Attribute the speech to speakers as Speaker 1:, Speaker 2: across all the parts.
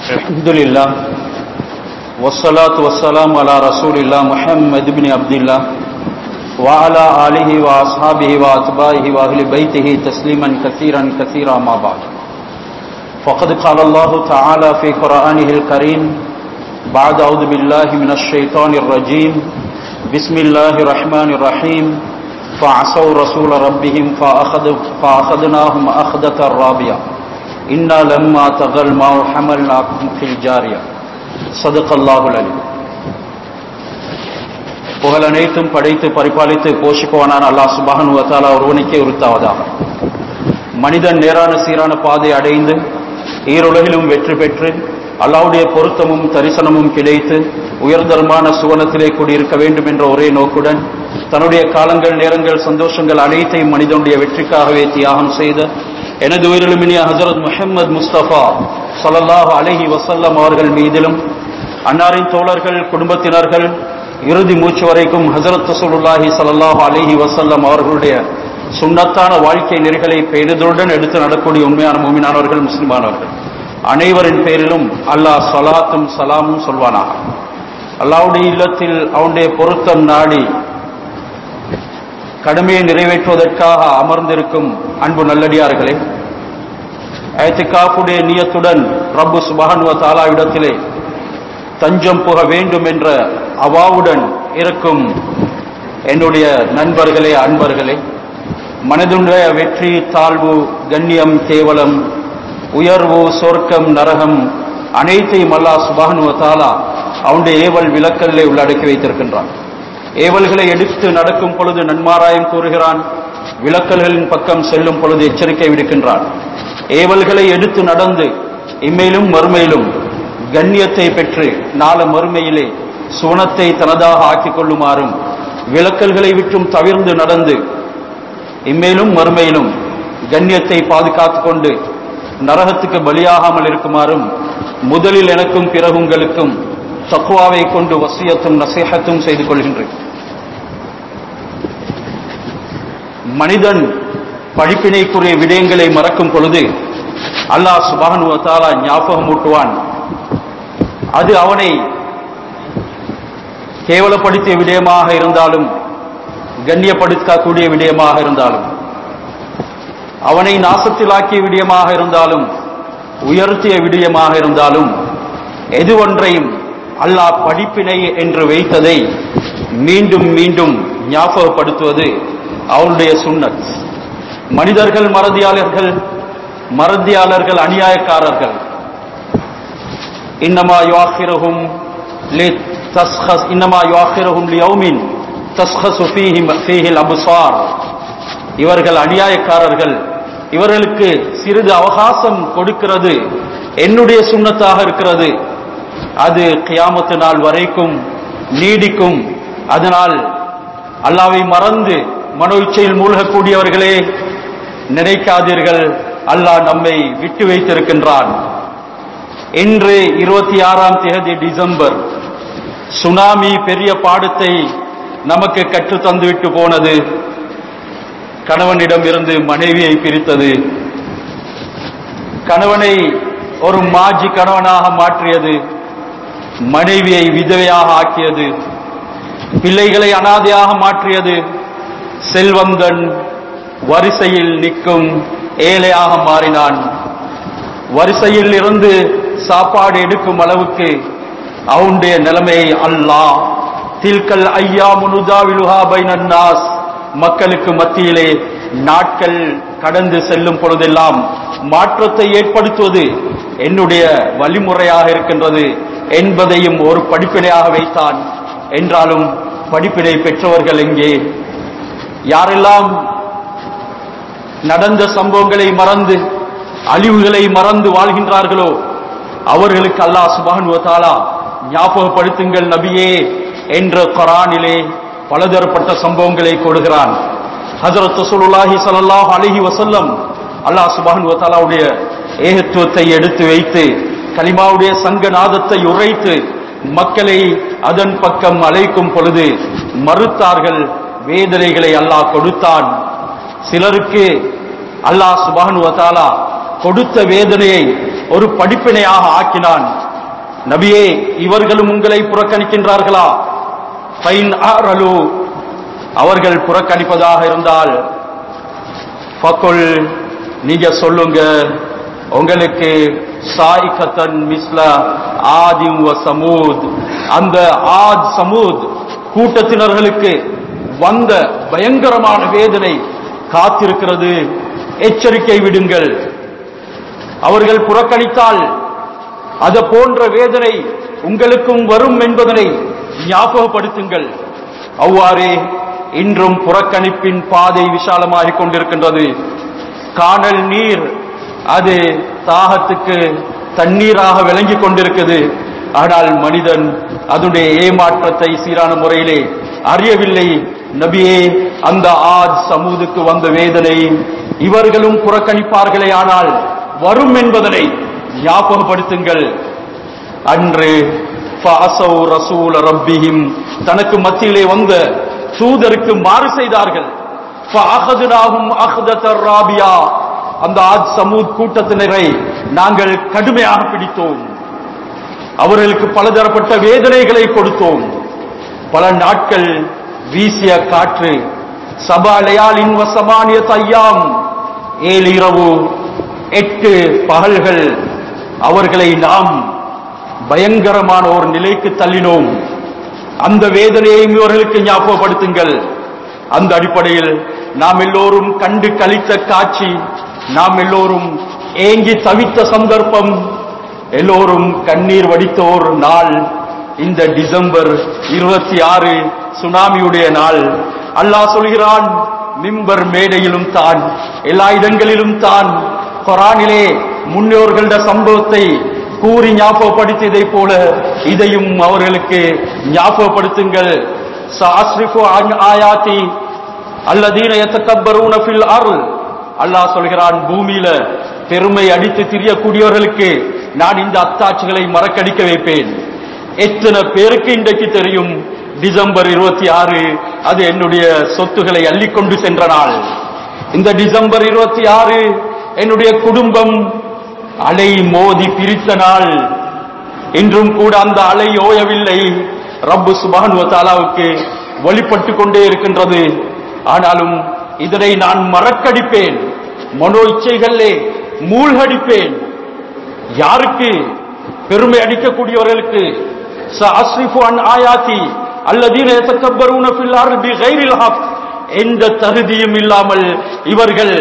Speaker 1: அல்ஹம்துலில்லாஹ் வஸ்ஸலாத்து வஸ்ஸலாமு அலா ரசூலில்லாஹ் முஹம்மது இப்னு அப்துல்லாஹ் வ அலா ஆலிஹி வ அஸ்ஹாபிஹி வ அத்பாஇஹி வ அஹ்லி பைத்திஹி தஸ்லீமன் கஸீரன் கஸீரா மா பஅத். ஃபகத் क़ால அல்லாஹு தஆலா ஃபீ குர்ஆனிஹில் கரீம் பஅத அஊது பில்லாஹி மினஷ் ஷைத்தானிர் ரஜீம். பிஸ்மில்லாஹிர் ரஹ்மானிர் ரஹீம். ஃபஅஸௌ ரசூல ரப்பிஹிம் ஃபஅഖذناهم أخذة رابية இன்னா லம்மா தகல் மா ஹமல்னாகும் ஃபில் ஜாரியா. ஸதகல்லாஹுல் அலீம். புகழ் அனைத்தும் படைத்து பரிபாலித்து போஷிப்பவனான அல்லாஹ் சுப்ஹானஹு வ தஆலா ஒருவனுக்கே உரித்தாவதாக. மனிதன் நேரான சீரான பாதை அடைந்து ஈருலகிலும் வெற்றி பெற்று அல்லாஹ்வுடைய பொருத்தமும் தரிசனமும் கிடைத்து உயர்தரமான சுவனத்திலே கூடியிருக்க வேண்டும் என்ற ஒரே நோக்குடன் தன்னுடைய காலங்கள் நேரங்கள் சந்தோஷங்கள் அனைத்தையும் மனிதனுடைய வெற்றிக்காகவே தியாகம் செய்த எனது உயிரிலுமினிய ஹஜரத் முஹம்மது முஸ்தபா ஸல்லல்லாஹு அலைஹி வஸல்லம் அவர்கள் மீதிலும் அன்னாரின் தோழர்கள் குடும்பத்தினர்கள் இறுதி மூச்சு வரைக்கும் ஹஜரத் ரசூலுல்லாஹி ஸல்லல்லாஹு அலைஹி வஸல்லம் அவர்களுடைய சுன்னத்தான வாழ்க்கை நெறிகளை பேணுதலுடன் எடுத்து நடக்கூடிய உண்மையான மூமினானவர்கள் முஸ்லிமானவர்கள் அனைவரின் பேரிலும் அல்லாஹ் ஸலாத்தும் சலாமும் சொல்வானாக. அல்லாஹ்வுடைய இல்லத்தில் அவனுடைய பொருத்தம் நாடி கடமையை நிறைவேற்றுவதற்காக அமர்ந்திருக்கும் அன்பு நல்லடியார்களே, இஅ்திகாஃபுடைய நியத்துடன் ரப்பு சுப்ஹானஹு வ தஆலா இடத்திலே தஞ்சம் புக வேண்டும் என்ற அவாவுடன் இருக்கும் என்னுடைய நண்பர்களே, அன்பர்களே, மனதுடைய வெற்றி தாழ்வு கண்ணியம் கேவலம் உயர்வு சொர்க்கம் நரகம் அனைத்தையும் அல்லாஹ் சுப்ஹானஹு வ தஆலா அவனுடைய ஏவல் விலக்கல்லே உள்ளடக்கி வைத்திருக்கின்றான். ஏவல்களை எடுத்து நடக்கும் பொழுது நன்மாராயம் கூறுகிறான், விலக்கல்களின் பக்கம் செல்லும் பொழுது எச்சரிக்கை விடுக்கின்றான். ஏவல்களை எடுத்து நடந்து இம்மையிலும் மறுமையிலும் கண்ணியத்தை பெற்று நாள மறுமையிலே சுவனத்தை தனதாக ஆக்கிக் கொள்ளுமாறும், விலக்கல்களை விட்டும் தவிர்ந்து நடந்து இம்மையிலும் மறுமையிலும் கண்ணியத்தை பாதுகாத்துக் கொண்டு நரகத்துக்கு பலியாகாமல் இருக்குமாறும் முதலில் எனக்கும் பிறகு உங்களுக்கும் தக்வாவை கொண்டு வசியத்தும் நசீஹத்தும் செய்து கொள்கின்றேன். மனிதன் படிப்பினைக்குரிய விடயங்களை மறக்கும் பொழுது அல்லாஹ் சுப்ஹானஹு வ தஆலா ஞாபகமூட்டுவான். அது அவனை கேவலப்படுத்திய விடயமாக இருந்தாலும் கண்ணியப்படுத்தக்கூடிய விடயமாக இருந்தாலும், அவனை நாசத்திலாக்கிய விடயமாக இருந்தாலும் உயர்த்திய விடயமாக இருந்தாலும், எது ஒன்றையும் அல்லாஹ் படிப்பினை என்று வைத்ததை மீண்டும் மீண்டும் ஞாபகப்படுத்துவது அவருடைய சுன்னத். மனிதர்கள் மறதியாளர்கள் அநியாயக்காரர்கள். இன்னமா யுஆখিরஹும் லியௌமின் தஸ்கஸு ஃபீஹில் அப்சார். இவர்கள் அநியாயக்காரர்கள். இவர்களுக்கு சிறிது அவகாசம் கொடுக்கிறது என்னுடைய சுன்னத்தாக இருக்கிறது. அது கியாமத்து நாள் வரைக்கும் நீடிக்கும். அதனால் அல்லாஹ்வை மறந்து மனோ இச்சையில் மூழ்கக்கூடியவர்களே, நினைக்காதீர்கள், அல்லாஹ் நம்மை விட்டு வைத்திருக்கின்றான். இன்று 26ஆம் தேதி டிசம்பர். சுனாமி பெரிய பாடத்தை நமக்கு கற்று தந்துவிட்டு போனது. கணவனிடம் இருந்து மனைவியை பிரித்தது, கணவனை ஒரு மாஜி கணவனாக மாற்றியது, மனைவியை விதவையாக ஆக்கியது, பிள்ளைகளை அனாதையாக மாற்றியது, செல்வந்தன் வரிசையில் நிற்கும் ஏழையாக மாறினான். வரிசையில் இருந்து சாப்பாடு எடுக்கும் அளவுக்கு அவனுடைய நிலைமையை அல்லாஹ் தில்கல் ஐயாமு நுதாவிலுஹா பைனன் நாஸ், மக்களுக்கு மத்தியிலே நாட்கள் கடந்து செல்லும் பொழுதெல்லாம் மாற்றத்தை ஏற்படுத்துவது என்னுடைய வழிமுறையாக இருக்கின்றது என்பதையும் ஒரு படிப்பினையாக வைத்தான். என்றாலும் படிப்பினை பெற்றவர்கள் எங்கே? யாரெல்லாம் நடந்த சம்பவங்களை மறந்து அழிவுகளை மறந்து வாழ்கின்றார்களோ அவர்களுக்கு அல்லாஹ் சுப்ஹானஹு வ தஆலா ஞாபகப்படுத்துங்கள் நபியே என்ற குர்ஆனிலே பலதரப்பட்ட சம்பவங்களை கொடுக்கிறான். ஹஜ்ரத் ரசூலுல்லாஹி ஸல்லல்லாஹு அலைஹி வஸல்லம் அல்லாஹ் சுப்ஹானஹு வ தஆலாவுடைய ஏகத்துவத்தை எடுத்து வைத்து கலிமாவுடைய சங்கநாதத்தை உரைத்து மக்களை அதன் பக்கம் அழைக்கும் பொழுது மறுத்தார்கள். வேதனைகளை அல்லாஹ் கொடுத்தான். சிலருக்கு அல்லாஹ் சுப்ஹானஹு வ தஆலா கொடுத்த வேதனையை ஒரு படிப்பினையாக ஆக்கினான். நபியே, இவர்களும் உங்களை புறக்கணிக்கின்றார்களா? ஃபைன் ஆரலு, அவர்கள் புறக்கணிப்பதாக இருந்தால் ஃபகுல், நீங்க சொல்லுங்க, உங்களுக்கு சாயிகத்தன் மிஸ்ல ஆதிம் வ சமூத், அந்த ஆத் சமூத் கூட்டத்தினர்களுக்கு வந்த பயங்கரமான வேதனை காத்திருக்கிறது, எச்சரிக்கை விடுங்கள். அவர்கள் புறக்கணித்தால் அது போன்ற வேதனை உங்களுக்கும் வரும் என்பதனை ஞாபகப்படுத்துங்கள். அவ்வாறே இன்றும் புறக்கணிப்பின் பாதை விசாலமாகிக் கொண்டிருக்கின்றது. காணல் நீர் அது தாகத்துக்கு தண்ணீராக விளங்கிக் கொண்டிருக்கிறது. ஆனால் மனிதன் அதனுடைய ஏமாற்றத்தை சீரான முறையிலே அறியவில்லை. நபியே, அந்த ஆத் சமூதுக்கு வந்த வேதனை இவர்களும் புறக்கணிப்பார்களே, ஆனால் வரும் என்பதனை ஞாபகப்படுத்துங்கள். அன்று ஃபஅஸௌ ரசூல ரப்பிஹிம், தனக்கு மத்தியிலே வந்த தூதருக்கு மாறு செய்தார்கள். ஃபஅഖதுனாஹும் அഖ்தத்தர் ராபியா, அந்த ஆத் சமூத் கூட்டத்தினரை நாங்கள் கடுமையாக பிடித்தோம். அவர்களுக்கு பலதரப்பட்ட வேதனைகளை கொடுத்தோம். பல நாட்கள் வீசிய காற்று, சபாலயாலின் வசமானியத் ஐயாம், 7 இரவு 8 பகல்கள் அவர்களை நாம் பயங்கரமான ஒரு நிலைக்கு தள்ளினோம். அந்த வேதனையையும் இவர்களுக்கு ஞாபகப்படுத்துங்கள். அந்த அடிப்படையில் நாம் எல்லோரும் கண்டு கழித்த காட்சி, நாம் எல்லோரும் ஏங்கி தவித்த சந்தர்ப்பம், எல்லோரும் கண்ணீர் வடித்த ஒரு நாள் இந்த டிசம்பர் 26 சுனாமியுடைய நாள். அல்லாஹ் சொல்கிறான், மிம்பர் மேடையிலும் தான், எல்லா இடங்களிலும் தான். குர்ஆனிலே முன்னோர்கள சம்பவத்தை கூறி ஞாபகப்படுத்தியதை போல இதையும் அவர்களுக்கு ஞாபகப்படுத்துங்கள். சஅஸ்ரிஃபு அன் ஆயாத்தி அல்லதீன யதகப்பரூன ஃபில் அர்ல், அல்லாஹ் சொல்கிறான், பூமியில பெருமை அடித்து திரியக்கூடியவர்களுக்கு நான் இந்த அத்தாட்சிகளை மறக்கடிக்க வைப்பேன். எத்தனை பேருக்கு இன்றைக்கு தெரியும் டிசம்பர் 26 அது என்னுடைய சொத்துக்களை அள்ளிக்கொண்டு சென்ற நாள். இந்த டிசம்பர் 26 என்னுடைய குடும்பம் அலை மோதி பிரித்த நாள். இன்றும் கூட அந்த அலை ஓயவில்லை. ரப்பு சுப்ஹானஹு வ தஆலாவுக்கு வழிபட்டு கொண்டே இருக்கின்றது. ஆனாலும் இதனை நான் மறக்கடிப்பேன், மனோ இச்சைகளே மூழ்கடிப்பேன். யாருக்கு? பெருமை அடிக்கக்கூடியவர்களுக்கு. சஅஸ்ரிஃபு அன் ஆயாத்தி அல்லதீன யதகப்பரூன ஃபில் அர்தி பிகைரில் ஹக், எந்த தகுதியும் இல்லாமல் இவர்கள்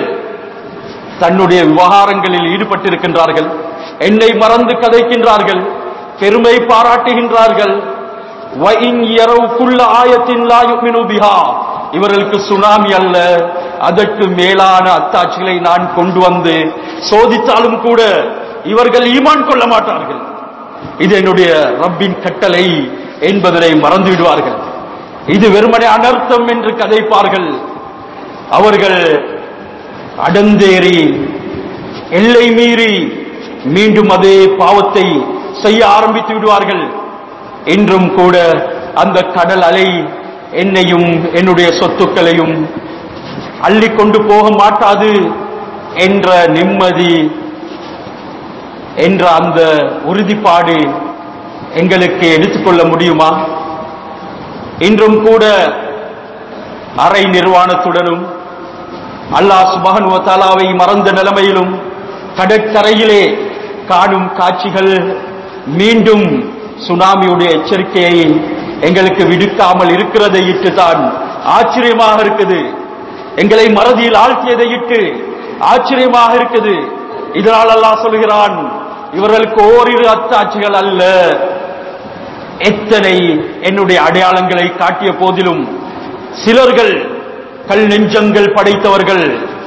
Speaker 1: தன்னுடைய விவகாரங்களில் ஈடுபட்டிருக்கின்றார்கள். என்னை மறந்து கதைக்கின்றார்கள், பெருமை பாராட்டுகின்றார்கள். வஇன் யரவு குல்ல ஆயத்தின் லா யுமினு பிஹா, இவர்களுக்கு சுனாமி அல்ல, அதற்கு மேலான அத்தாட்சிகளை நான் கொண்டு வந்து சோதித்தாலும் கூட இவர்கள் ஈமான் கொள்ள மாட்டார்கள். இது என்னுடைய ரப்பின் கட்டளை என்பதனை மறந்து விடுவார்கள். இது வெறுமனே அனர்த்தம் என்று கதைப்பார்கள். அவர்கள் அடந்தேறி எல்லை மீறி மீண்டும் அதே பாவத்தை செய்ய ஆரம்பித்து விடுவார்கள். இன்றும் கூட அந்த கடல் அலை என்னையும் என்னுடைய சொத்துக்களையும் அள்ளிக்கொண்டு போக மாட்டாது என்ற நிம்மதி, என்ற அந்த உறுதிப்பாடு எங்களுக்கு எடுத்துக்கொள்ள முடியுமா? இன்றும் கூட அரை நிர்வாணத்துடனும் அல்லாஹ் சுப்ஹானஹு வ தஆலாவை மறந்த நிலைமையிலும் கடற்கரையிலே காணும் காட்சிகள் மீண்டும் சுனாமியுடைய எச்சரிக்கையை எங்களுக்கு விடுக்காமல் இருக்கிறதை இட்டுதான் ஆச்சரியமாக இருக்குது. எங்களை மறதியில் ஆழ்த்தியதை இட்டு ஆச்சரியமாக இருக்குது. இதனால் அல்லாஹ் சொல்கிறான், இவர்களுக்கு ஓரிரு அத்தாட்சிகள் அல்ல, எத்தனை என்னுடைய அடையாளங்களை காட்டிய போதிலும் சிலர்கள் கல் நெஞ்சங்கள் படைத்தவர்கள்,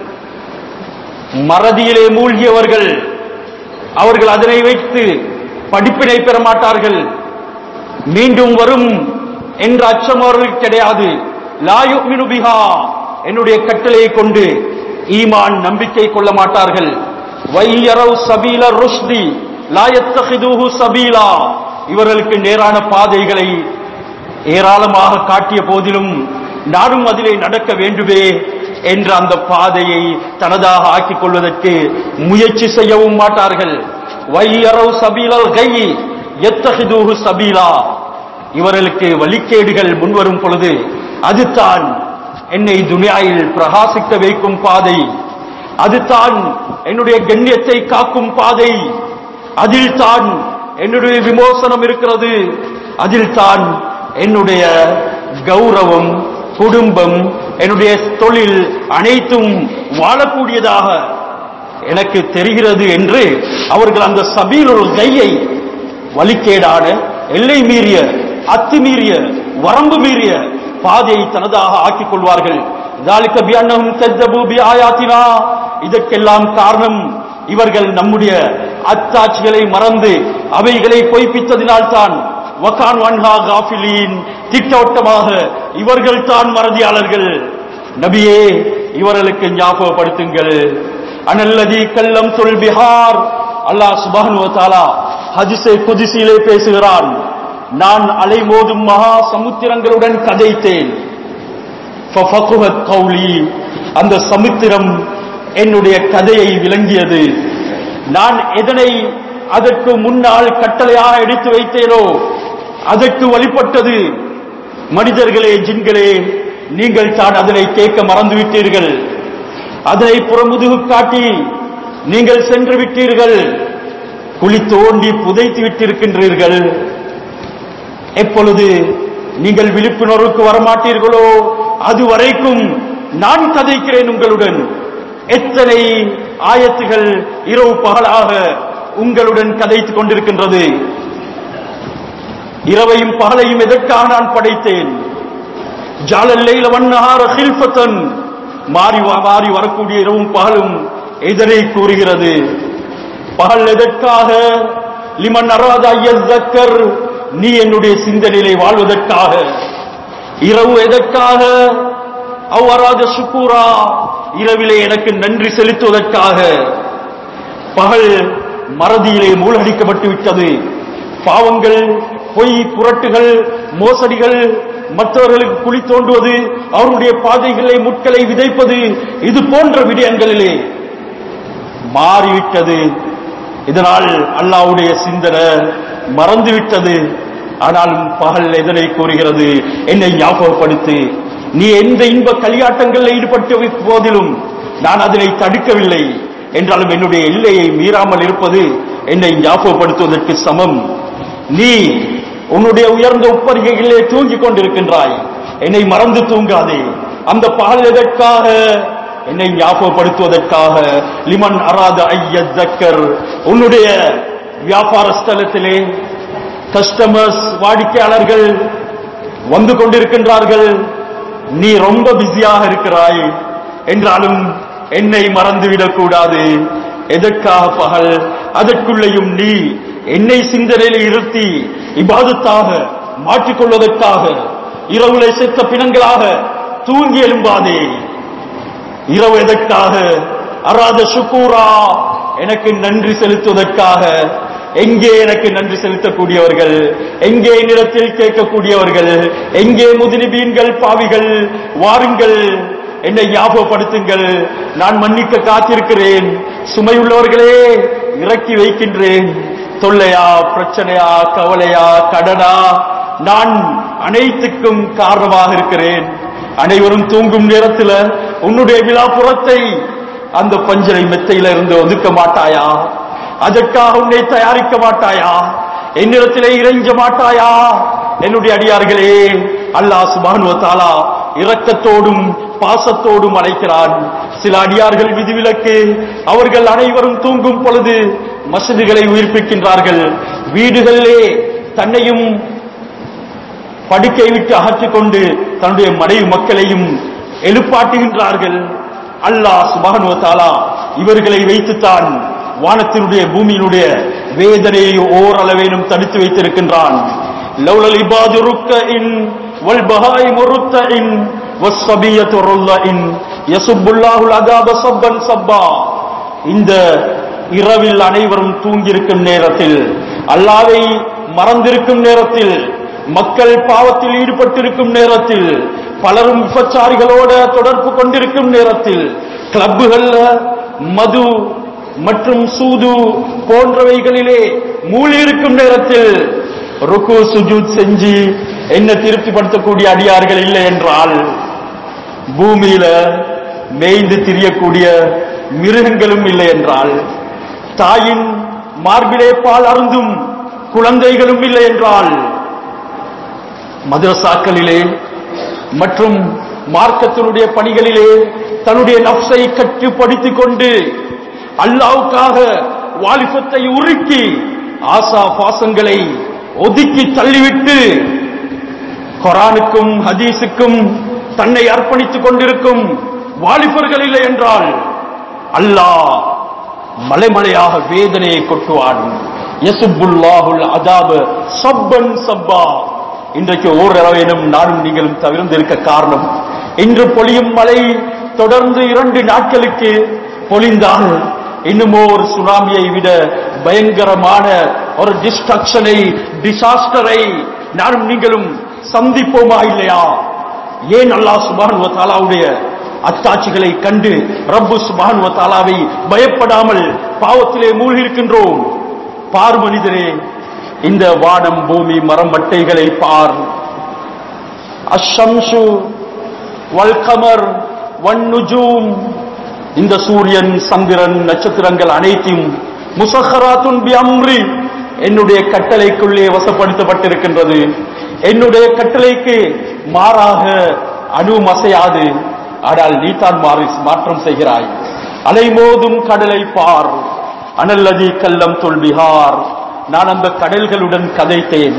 Speaker 1: மறதியிலே மூழ்கியவர்கள், அவர்கள் அதனை வைத்து படிப்பினை பெற மாட்டார்கள். மீண்டும் வரும் என்ற அச்சம் அவர்களுக்கு கிடையாது. லா யுமினு பிஹா, என்னுடைய கட்டளையை கொண்டு ஈமான் நம்பிக்கை கொள்ள மாட்டார்கள். வையரவு சபீல ருஷ்தி லா யத்தகிதுஹு சபீலா, இவர்களுக்கு நேரான பாதைகளை ஏராளமாக காட்டிய போதிலும் நானும் அதிலே நடக்க வேண்டுமே என்ற அந்த பாதையை தனதாக ஆக்கிக் கொள்வதற்கு முயற்சி செய்யவும் மாட்டார்கள். வையரவு சபீலல் கையி எத்தஹிதூஹு சபீலா, இவர்களுக்கு வழிகேடுகள் முன்வரும் பொழுது அதுதான் என்னை துனியாவில் பிரகாசிக்க வைக்கும் பாதை, அதுதான் என்னுடைய கண்ணியத்தை காக்கும் பாதை, அதில் தான் என்னுடைய விமோசனம் இருக்கிறது, அதில் தான் என்னுடைய கௌரவம், குடும்பம், என்னுடைய தொழில் அனைத்தும் வாழக்கூடியதாக எனக்கு தெரிகிறது என்று அவர்கள் அந்த சபீலுல் கையை, வழிகேடான, எல்லை மீறிய, அத்துமீறிய, வரம்பு மீறிய பாதையை தனதாக ஆக்கிக் கொள்வார்கள். இதற்கெல்லாம் காரணம் இவர்கள் நம்முடைய அத்தாட்சிகளை மறந்து அவைகளை பொய்ப்பித்ததினால்தான். திட்டவட்டமாக இவர்கள் தான் மறதியாளர்கள். நபியே, இவர்களுக்கு ஞாபகப்படுத்துங்கள். அனல்லதி கல்லம் சொல் பிஹார், அல்லாஹ் சுப்ஹானஹு வ தஆலா ஹதீஸே குத்ஸியிலே பேசுகிறான், நான் அலைமோதும் மகா சமுத்திரங்களுடன் கதைத்தேன். ஃபஃபகுஹத் கௌலி, அந்த சமுத்திரம் என்னுடைய கதையை விளங்கியது. நான் எதனை அதற்கு முன்னால் கட்டளையாக எடுத்து வைத்தேனோ அதற்கு வழிபட்டது. மனிதர்களே, ஜின்களே, நீங்கள் தான் அதனை கேட்க மறந்துவிட்டீர்கள். அதனை புறமுதுகு காட்டி நீங்கள் சென்று விட்டீர்கள். குழி தோண்டி புதைத்து விட்டிருக்கின்றீர்கள். எப்பொழுது நீங்கள் விழிப்புணர்வுக்கு வரமாட்டீர்களோ அதுவரைக்கும் நான் கதைக்கிறேன் உங்களுடன். எத்தனை ஆயத்துகள் இரவு பகலாக உங்களுடன் கதைத்துக் கொண்டிருக்கின்றது. இரவையும் பகலையும் எதற்காக நான் படைத்தேன்? ஜாலல் லைல வன்னஹார ஹில்ஃபத்தன், மாறி மாறி வரக்கூடிய இரவும் பகலும் எதனை கூறுகிறது? பகல் எதற்காக? லிமன் அராத யஸ்ஸக்கர், நீ என்னுடைய சிந்தனையிலே வாழ்வதற்காக. இரவு எதற்காக? அவ்அராத ஷுக்கூரா, இரவிலே எனக்கு நன்றி செலுத்துவதற்காக. பகல் மறதியிலே மூழ்கடிக்கப்பட்டு விட்டது. பாவங்கள், பொய், புரட்டுகள், மோசடிகள், மற்றவர்களுக்கு குழி தோண்டுவது, அவருடைய பாதைகளை முட்களை விதைப்பது, இது போன்ற விடயங்களிலே மாறிவிட்டது. இதனால் அல்லாஹ்வுடைய சிந்தனை மறந்துவிட்டது. ஆனாலும் பகல் எதனை கூறுகிறது? என்னை ஞாபகப்படுத்து. நீ எந்த இன்ப களியாட்டங்களில் ஈடுபட்ட போதிலும் நான் அதனை தடுக்கவில்லை என்றாலும் என்னுடைய எல்லையை மீறாமல் இருப்பது என்னை ஞாபகப்படுத்துவதற்கு சமம். நீ உன்னுடைய உயர்ந்த உப்பரிகைகளிலே தூங்கிக் கொண்டிருக்கின்றாய், என்னை மறந்து தூங்காதே. அந்த பகல் எதற்காக? என்னை ஞாபகப்படுத்துவதற்காக. லிமன் அராத ஐயஸ்ஸக்கர், உன்னுடைய வியாபார ஸ்தலத்திலே கஸ்டமர்ஸ், வாடிக்கையாளர்கள் வந்து கொண்டிருக்கின்றார்கள். நீ ரொம்ப பிஸியாக இருக்கிறாய் என்றாலும் என்னை மறந்துவிடக் கூடாது. எதற்காக பகல்? அதற்குள்ளேயும் நீ என்னை சிந்தனையில் இருத்தி இபாதத்தாக மாற்றிக்கொள்வதற்காக. இரவுலை செத்த பிணங்களாக தூங்கி எழும்பாதே. இரவு எதற்காக? அராத ஷுக்கூரா, எனக்கு நன்றி செலுத்துவதற்காக. எங்கே எனக்கு நன்றி செலுத்தக்கூடியவர்கள்? எங்கே என்னிடத்தில் கேட்கக்கூடியவர்கள்? எங்கே முதுனிபீன்கள், பாவிகள்? வாருங்கள், என்னை ஞாபகப்படுத்துங்கள். நான் மன்னிக்க காத்திருக்கிறேன். சுமையுள்ளவர்களே, இறக்கி வைக்கின்றேன். தொல்லையா, பிரச்சனையா, கவலையா, கடனா, நான் அனைத்துக்கும் காரணமாக இருக்கிறேன். அனைவரும் தூங்கும் நேரத்தில் உன்னுடைய விழாப்புறத்தை அந்த பஞ்சனை மெத்தையில இருந்து ஒதுக்க மாட்டாயா? அதற்காக உன்னை தயாரிக்க மாட்டாயா? என்னிடத்திலே இறைஞ்ச மாட்டாயா? என்னுடைய அடியார்களே, அல்லாஹ் சுப்ஹானஹு வ தஆலா இரக்கத்தோடும் பாசத்தோடும் அழைக்கிறான். சில அடியார்கள் விதிவிலக்கு. அவர்கள் அனைவரும் தூங்கும் பொழுது மஸ்ஜிதுகளை உயிர்ப்பிக்கின்றார்கள். வீடுகளிலே தன்னையும் படுக்கை விட்டு அகற்றிக் கொண்டு தன்னுடைய மனைவி மக்களையும் எழுப்பாட்டுகின்றார்கள். அல்லாஹ் சுப்ஹானஹு வ தஆலா இவர்களை வைத்துத்தான் வானத்தினுடைய பூமியினுடைய வேதனையை ஓரளவேனும் தடுத்து வைத்திருக்கின்றான். லவ்லல் இபாது ருக்கஇன் வல் பஹாயிமு ருத்தஇன் வஸ்ஸபியத்து ருல்லஇன் யசுப்புல்லாஹுல் அதாப சப்பன் சப்பா. இந்த இரவில் அனைவரும் தூங்கியிருக்கும் நேரத்தில், அல்லாஹ்வை மறந்திருக்கும் நேரத்தில், மக்கள் பாவத்தில் ஈடுபட்டிருக்கும் நேரத்தில், பலரும் விபச்சாரிகளோட தொடர்பு கொண்டிருக்கும் நேரத்தில், கிளப்புகள்ல மது மற்றும் சூது போன்றவைகளிலே மூழ்கியிருக்கும் நேரத்தில் ருக்கு சுஜூத் செஞ்சு என்ன திருப்திப்படுத்தக்கூடிய அடியார்கள் இல்லை என்றால், பூமியில மேய்ந்து திரியக்கூடிய மிருகங்களும் இல்லை என்றால், தாயின் மார்பிலே பால் அருந்தும் குழந்தைகளும் இல்லை என்றால், மதரசாக்களிலே மற்றும் மார்க்கத்தினுடைய பணிகளிலே தன்னுடைய நஃப்ஸை கட்டுப்படுத்திக் கொண்டு அல்லாஹ்வுக்காக வாலிபத்தை உருக்கி ஆசா பாசங்களை ஒதுக்கி தள்ளிவிட்டு குர்ஆனுக்கும் ஹதீஸுக்கும் தன்னை அர்ப்பணித்துக் கொண்டிருக்கும் வாலிபர்கள் இல்லை என்றால், அல்லாஹ் மலைமலையாக வேதனையை கொட்டுவான். யசுப்புல்லாஹுல் அதாப சப்பன் சப்பா. இன்றைக்கு ஓரளவேனும் நானும் நீங்களும் தவிர்ந்திருக்க காரணம், இன்று பொழியும் மழை தொடர்ந்து 2 நாட்களுக்கு பொழிந்தால் இன்னுமோ ஒரு சுனாமியை விட பயங்கரமான ஒரு டிசாஸ்டரை நானும் நீங்களும் சந்திப்போமா இல்லையா? ஏன் அல்லாஹ் சுப்ஹானஹு வ தஆலாவுடைய அத்தாட்சிகளை கண்டு ரப்பு சுப்ஹானஹு வ தஆலாவை பயப்படாமல் பாவத்திலே மூழ்கியிருக்கின்றோம்? பார் மனிதரே, இந்த வானம் பூமி மரம் மட்டைகளை பார். அஷ்ஷம்சு வல் கமர் வன் நுஜூம், இந்த சூரியன் சந்திரன் நட்சத்திரங்கள் அனைத்தும் முசஹராத்துன் பி அம்ரி, என்னுடைய கட்டளைக்குள்ளே வசப்படுத்தப்பட்டிருக்கின்றது. என்னுடைய கட்டளைக்கு மாறாக அணுவும் அசையாது. ஆனால் நீ தான் மாற்றம் செய்கிறாய். அலைமோதும் கடலை பார். அனல்லதி கல்லம் துல் பிஹார், நான் அந்த கடல்களுடன் கதைத்தேன்.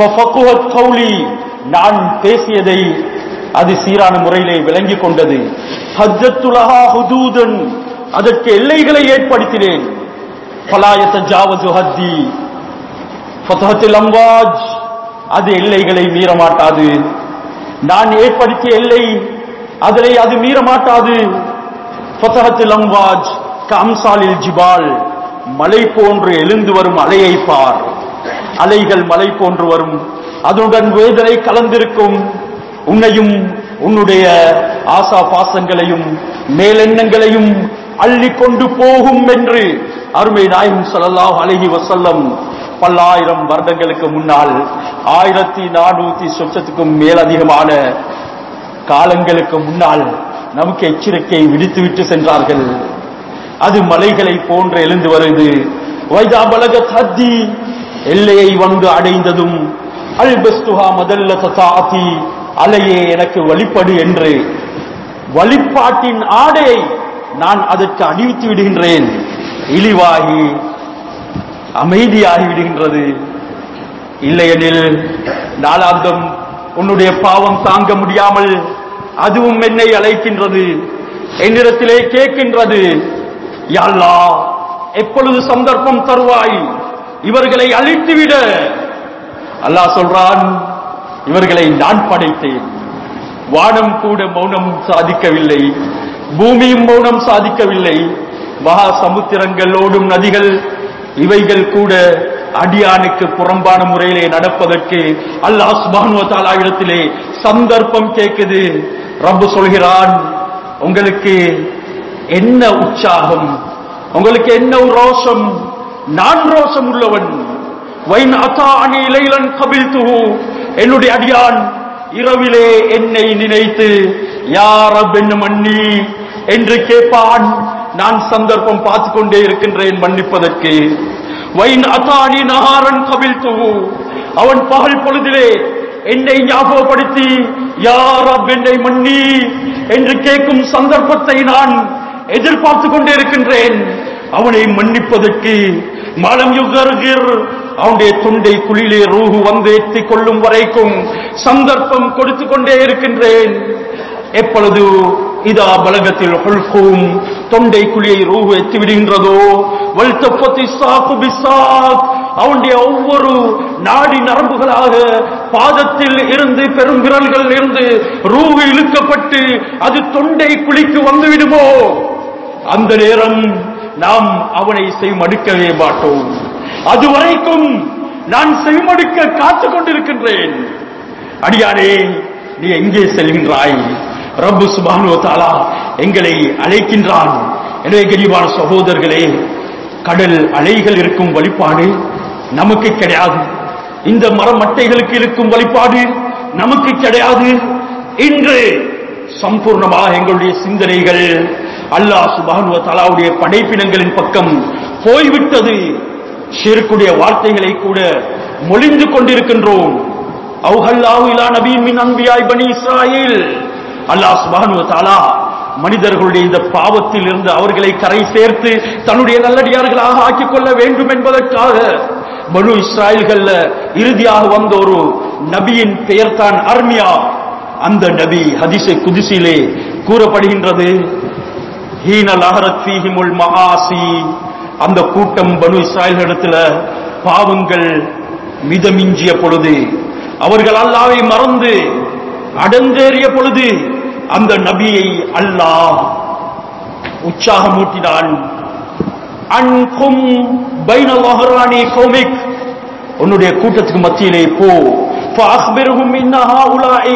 Speaker 1: நான் பேசியதை அது சீரான முறையிலே விளங்கிக் கொண்டது. ஹஜ்ஜத்துலஹா ஹுதூதன், அதற்கு எல்லைகளை ஏற்படுத்தினேன். ஃபலாயத ஜாவசு ஹத்தி ஃபதஹத்தில் அம்வாஜ், அது எல்லைகளை மீறமாட்டாது. நான் ஏற்படுத்திய எல்லை அதனை அது மீறமாட்டாது. ஃபதஹத்தில் அம்வாஜ் கம்சாலில் ஜிபால், மலை போன்று எழுந்து வரும் அலையை பார். அலைகள் மலை போன்று வரும், அதனுடன் வேதனை கலந்திருக்கும். உன்னையும் உன்னுடைய ஆசா பாசங்களையும் மேலெண்ணங்களையும் அள்ளி கொண்டு போகும் என்று அருமை நாயகம் ஸல்லல்லாஹு அலைஹி வஸல்லம் பல்லாயிரம் வருடங்களுக்கு முன்னால் 1400 சொச்சத்துக்கும் மேலதிகமான காலங்களுக்கு முன்னால் நமக்கு எச்சரிக்கை விடுத்துவிட்டு சென்றார்கள். அது மலைகளை போன்று எழுந்து வருது. வைதா பலகத் ஹத்தி, எல்லையை வந்து அடைந்ததும் அல்பஸ்துஹா மதல்லத தாஅதி, அலையே எனக்கு வழிபடு என்று வழிபாட்டின் ஆடையை நான் அதற்கு அணிவித்து விடுகின்றேன். இழிவாகி அமைதியாகி விடுகின்றது. இல்லையெனில் நாளாந்தம் உன்னுடைய பாவம் தாங்க முடியாமல் அதுவும் என்னை அழைக்கின்றது, என்னிடத்திலே கேட்கின்றது, யா அல்லாஹ் எப்பொழுது சந்தர்ப்பம் தருவாய் இவர்களை அழித்துவிட? அல்லாஹ் சொல்றான், இவர்களை நான் படைத்தேன். வானம் கூட மௌனம் சாதிக்கவில்லை, பூமியும் மௌனம் சாதிக்கவில்லை. மகா சமுத்திரங்கள், ஓடும் நதிகள், இவைகள் கூட அடியானுக்கு புறம்பான முறையிலே நடப்பதற்கு அல்லாஹ் சுப்ஹானஹு வ தஆலா இடத்திலே சந்தர்ப்பம் கேட்குது. ரப்பு சொல்கிறான், உங்களுக்கு என்ன உற்சாகம், உங்களுக்கு என்ன ரோஷம்? நான் ரோஷம் உள்ளவன். வைன் அதாஅனி லைலன் கபில்துஹு, என்னுடைய அடியான் இரவிலே என்னை நினைத்து யா ரப் என்ன மன்னி என்று கேட்பான். நான் சந்தர்ப்பம் பார்த்து கொண்டே இருக்கின்றேன் மன்னிப்பதற்கு. வைன் அதாஅனி நஹாரன் கபில்துஹு, அவன் பகல் பொழுதிலே என்னை ஞாபகப்படுத்தி யா ரப் என்னை மன்னி என்று கேட்கும் சந்தர்ப்பத்தை நான் எதிர்பார்த்து கொண்டே இருக்கின்றேன். அவனை மன்னிப்பதற்கு மலம் யுகர்கிர், அவனுடைய தொண்டை குழியிலே ரூஹு வந்து எத்திக் கொள்ளும் வரைக்கும் சந்தர்ப்பம் கொடுத்து கொண்டே இருக்கின்றேன். எப்பொழுது இதா பலகத்தில் ஹுல்கும், தொண்டை குழியை ரூஹு எத்தி விடுகின்றதோ, வல்தஃபத்தி சாக்கு பிசாக், அவனுடைய ஒவ்வொரு நாடி நரம்புகளாக பாதத்தில் இருந்து பெரும்பிரல்கள் இருந்து ரூஹு இழுக்கப்பட்டு அது தொண்டை குழிக்கு வந்து விடுமோ, அந்த நேரம் நாம் அவனை செவிமடுக்கவே மாட்டோம். அதுவரைக்கும் நான் செவிமடுக்க காத்துக் கொண்டிருக்கின்றேன். அடியாரே, நீ எங்கே செல்கின்றாய்? ரப்பு சுப்ஹானஹு வ தஆலா எங்களை அழைக்கின்றான். எனவே கனிவான சகோதரர்களே, கடல் அலைகள் இருக்கும் வழிபாடு நமக்கு கிடையாது. இந்த மரமட்டைகளுக்கு இருக்கும் வழிபாடு நமக்கு கிடையாது. இன்று சம்பூர்ணமாக எங்களுடைய சிந்தனைகள் அல்லாஹ் சுப்ஹானஹு வ தஆலாவுடைய படைப்பினங்களின் பக்கம் போய்விட்டது. ஷிர்க்குடைய வார்த்தைகளை கூட மொழிந்து கொண்டிருக்கின்றோம். அவுஹல்லாஹு இலா நபியின் மின் அன்பியாய் பனி இஸ்ராயீல். அல்லாஹ் சுப்ஹானஹு வ தஆலா மனிதர்களுடைய இந்த பாவத்தில் இருந்து அவர்களை கரை சேர்த்து தன்னுடைய நல்லடியார்களாக ஆக்கிக் கொள்ள வேண்டும் என்பதற்காக பனு இஸ்ராயல்கள்ல இறுதியாக வந்த ஒரு நபியின் பெயர் தான் அர்மியா. அந்த நபி ஹதீஸே குதுஸிலே கூறப்படுகின்றது, ஹீனல் அஹரத் ஃபீஹிமுல் மஆசி. அந்த கூட்டம் பனு இஸ்ராயல்களிடத்துல பாவங்கள் மிதமிஞ்சிய பொழுது, அவர்கள் அல்லாஹ்வை மறந்து அடந்தேறிய பொழுது அந்த நபியை அல்லாஹ் உற்சாகமூட்டினான். அன்கும் பைன லஹரானி கௌமிக், உன்னுடைய கூட்டத்துக்கு மத்தியிலே போ, ஃபஅக்பிர்ஹும் இன்ன ஹாஉலாஇ,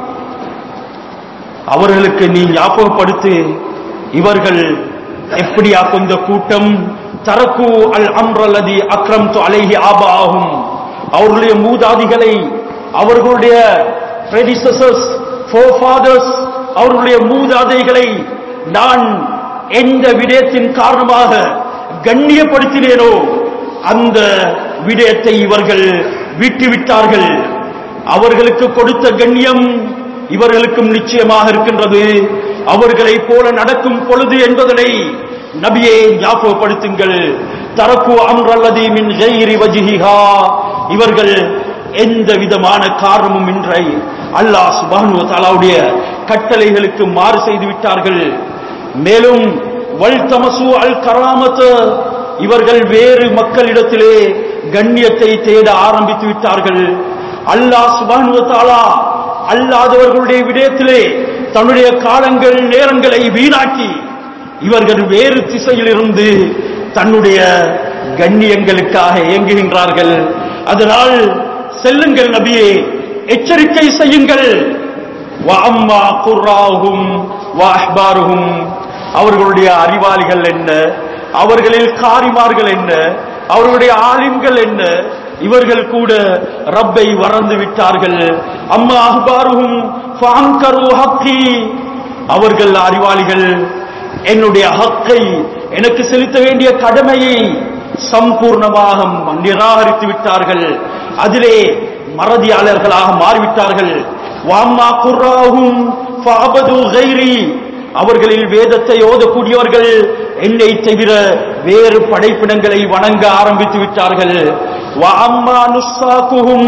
Speaker 1: அவர்களுக்கு நீ ஞாபகப்படுத்து, இவர்கள் எப்படியா இந்த கூட்டம் தரக்கு அல் அம்ரல்லதி அக்ரம்து அலைஹி ஆபாஹும், அவர்களுடைய மூதாதிகளை, அவர்களுடைய predecessors, forefathers, அவர்களுடைய மூதாதைகளை நான் எந்த விடயத்தின் காரணமாக கண்ணியப்படுத்தினேனோ அந்த விடயத்தை இவர்கள் விட்டுவிட்டார்கள். அவர்களுக்கு கொடுத்த கண்ணியம் இவர்களுக்கும் நிச்சயமாக இருக்கின்றது. அவர்களை போல நடக்கும் பொழுது என்பதனை நபியே ஞாபகப்படுத்துங்கள். தரக்கு அம்ரல்லதி மின் கைரி வஜ்ஹிஹா, இவர்கள் எந்த விதமான காரணமும் இன்றி அல்லாஹ் சுப்ஹானஹு வ தஆலாவுடைய கட்டளைகளுக்கு மாறு செய்து விட்டார்கள். மேலும் வல் தமசு அல் கராமத், இவர்கள் வேறு மக்களிடத்திலே கண்ணியத்தை தேட ஆரம்பித்து விட்டார்கள். அல்லாஹ் சுப்ஹானஹு வ தஆலா அல்லாதவர்களுடைய விடயத்திலே தன்னுடைய காலங்கள் நேரங்களை வீணாக்கி இவர்கள் வேறு திசையிலிருந்து தன்னுடைய கண்ணியங்களுக்காக இயங்குகின்றார்கள். அதனால் செல்லுங்கள் நபியே, எச்சரிக்கை செய்யுங்கள். வஅம்மா குர்ராஹும் வஅஹ்பாருஹும், அவர்களுடைய அறிவாளிகள் என்ன, அவர்களில் காரிமார்கள் என்ன, அவர்களுடைய ஆலிம்கள் என்ன, இவர்கள் கூட ரப்பை மறந்து விட்டார்கள். அம்மா அஹ்பாருஹும் ஃபஅன்கரு ஹக்கி, அவர்கள் அறிவாளிகள் என்னுடைய ஹக்கை, எனக்கு செலுத்த வேண்டிய கடமையை சம்பூர்ணமாக நிராகரித்து விட்டார்கள். அதிலே மறதியாளர்களாக மாறிவிட்டார்கள். வஅம்மா குர்ராஹும் ஃபஅபது கைரி, அவர்களில் வேதத்தை ஓதக்கூடியவர்கள் என்னை தவிர வேறு படைப்பினங்களை வணங்க ஆரம்பித்து விட்டார்கள். வஅம்மா நுஸ்ஸாகுஹும்,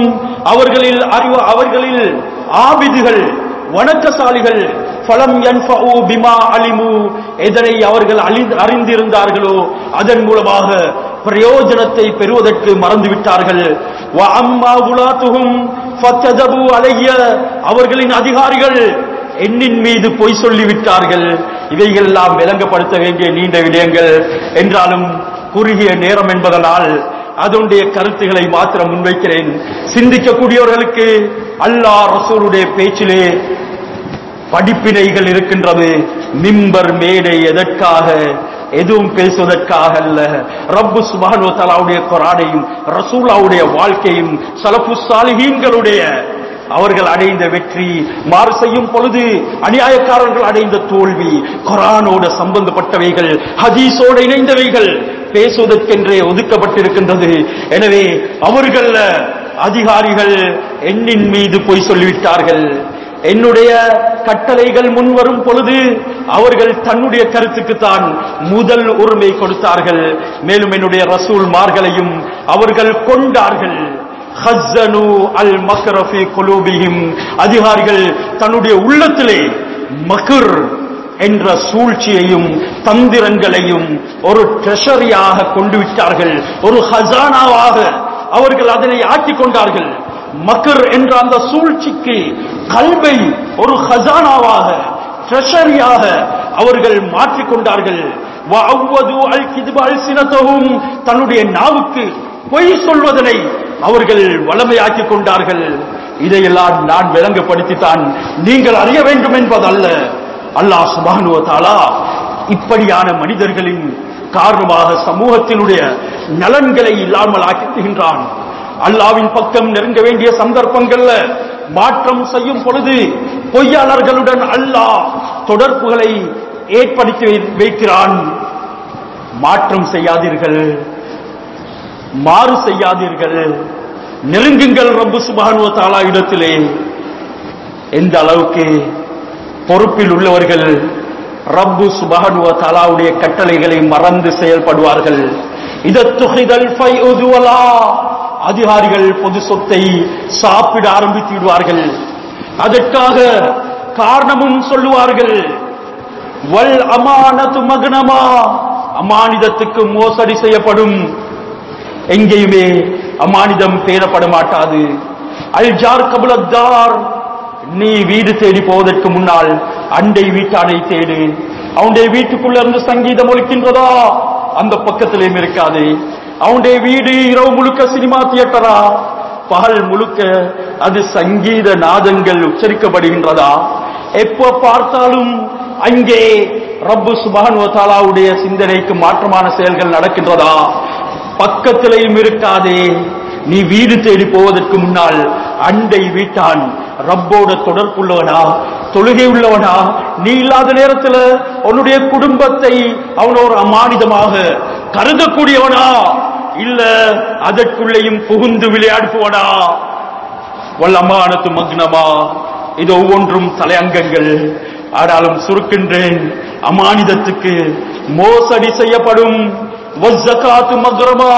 Speaker 1: அவர்களில் ஆபிதுகள் வணக்கசாலிகள் ஃபலம் யன்ஃபஉ பிமா அலிமு, எதனை அவர்கள் அறிந்திருந்தார்களோ அதன் மூலமாக பிரயோஜனத்தை பெறுவதற்கு மறந்துவிட்டார்கள். வஅம்மா உலாத்துஹும் ஃபத்தஜபு அலைய, அவர்களின் அதிகாரிகள் என்னின் மீது பொய் சொல்லிவிட்டார்கள். இவைகள் எல்லாம் விளங்கப்படுத்த வேண்டிய நீண்ட விடயங்கள் என்றாலும் குறுகிய நேரம் என்பதனால் அதனுடைய கருத்துக்களை மாத்திரம் முன்வைக்கிறேன். சிந்திக்கக்கூடியவர்களுக்கு அல்லாஹ் ரசூலுடைய பேச்சிலே படிப்பினைகள் இருக்கின்றது. மிம்பர் மேடை எதற்காக? எதுவும் பேசுவதற்காக அல்ல. ரப்பு சுப்ஹானஹு வ தஆலாவுடைய குர்ஆனையும் ரசூலுடைய வாழ்க்கையும் ஸலஃபு ஸாலிஹீன்களுடைய அவர்கள் அடைந்த வெற்றி, மாறு செய்யும் பொழுது அநியாயக்காரர்கள் அடைந்த தோல்வி, குர்ஆனோடு சம்பந்தப்பட்டவைகள், ஹதீஸோடு இணைந்தவைகள் பேசுவதற்கென்றே ஒதுக்கப்பட்டிருக்கின்றது. எனவே அவர்கள் அதிகாரிகள் என்னின் மீது பொய் சொல்லிவிட்டார்கள். என்னுடைய கட்டளைகள் முன்வரும் பொழுது அவர்கள் தன்னுடைய கருத்துக்குத்தான் முதல் உரிமை கொடுத்தார்கள். மேலும் என்னுடைய ரசூல்மார்களையும் அவர்கள் கொண்டார்கள். ஹஸ்ஸனு அல் மக்ர ஃபீ குலூபிஹிம், அதிகாரிகள் தன்னுடைய உள்ளத்திலே மக்ர் என்ற சூழ்ச்சியையும் தந்திரங்களையும் ஒரு ட்ரெஷரியாக கொண்டு விட்டார்கள். ஒரு ஹசானாவாக அவர்கள் அதனை ஆக்கிக் கொண்டார்கள். மக்கர் என்ற அந்த சூழ்ச்சிக்கு கல்வை ஒரு ஹசானாவாக ட்ரெஷரியாக அவர்கள் மாற்றிக்கொண்டார்கள். வஅவது அல் கித்ப அல்சினதஹும், தன்னுடைய நாவுக்கு பொய் சொல்வதனை அவர்கள் வளமையாக்கிக் கொண்டார்கள். இதையெல்லாம் நான் விளங்கப்படுத்தித்தான் நீங்கள் அறிய வேண்டும் என்பதல்ல. அல்லாஹ் சுப்ஹானஹு வ தஆலா இப்படியான மனிதர்களின் காரணமாக சமூகத்தினுடைய நலன்களை இல்லாமல் ஆக்கிவிடுகின்றான். அல்லாஹ்வின் பக்கம் நெருங்க வேண்டிய சந்தர்ப்பங்கள்ல மாற்றம் செய்யும் பொழுது பொய்யாளர்களுடன் அல்லாஹ் தொடர்புகளை ஏற்படுத்தி வைக்கிறான். மாற்றம் செய்யாதீர்கள், மாறு செய்யாதீர்கள், நெருங்குங்கள் ரப்பு சுப்ஹானஹு வ தஆலா இடத்திலே. எந்த அளவுக்கு பொறுப்பில் உள்ளவர்கள் ரப்பு சுப்ஹானஹு வ தஆலாவுடைய கட்டளைகளை மறந்து செயல்படுவார்கள். இதத்துஹிதல் ஃபைஉது வலா, அதிகாரிகள் பொது சொத்தை சாப்பிட ஆரம்பித்து விடுவார்கள். அதற்காக காரணமும் சொல்லுவார்கள். வல் அமானத்து மக்னமா, அமானிதத்துக்கு மோசடி செய்யப்படும். எங்கேயுமே அமானிதம் பேணப்பட மாட்டாது. அல் ஜார் கபுல் அத்தார், நீ வீடு தேடி போவதற்கு முன்னால் அண்டை வீட்டானை தேடு. அவனுடைய வீட்டுக்குள்ள இருந்து சங்கீதம் ஒலிக்கின்றதா, அந்த பக்கத்திலேயும் இருக்காது. அவனுடைய வீடு இரவு முழுக்க சினிமா தியேட்டரா, பகல் முழுக்க அது சங்கீத நாதங்கள் உச்சரிக்கப்படுகின்றதா, எப்ப பார்த்தாலும் அங்கே ரப்பு சுப்ஹானஹு வ தஆலாவுடைய சிந்தனைக்கு மாற்றமான செயல்கள் நடக்கின்றதா, பக்கத்திலேயும் இருக்காதே. நீ வீடு தேடி போவதற்கு முன்னால் அண்டை வீட்டான் ரப்போட தொடர்புள்ளவனா, தொழுகை உள்ளவனா, நீ இல்லாத நேரத்தில் உன்னுடைய குடும்பத்தை அவன் ஒரு அமானிதமாக கருதக்கூடியவனா, இல்ல அதற்குள்ளேயும் புகுந்து விளையாடுபவனா. வல்லமானத்து மக்னமா, இது ஒவ்வொன்றும் தலையங்கங்கள். ஆனாலும் சுருக்கின்றேன், அமானிதத்துக்கு மோசடி செய்யப்படும். வஸ்ஸகாத்து மக்ரமா,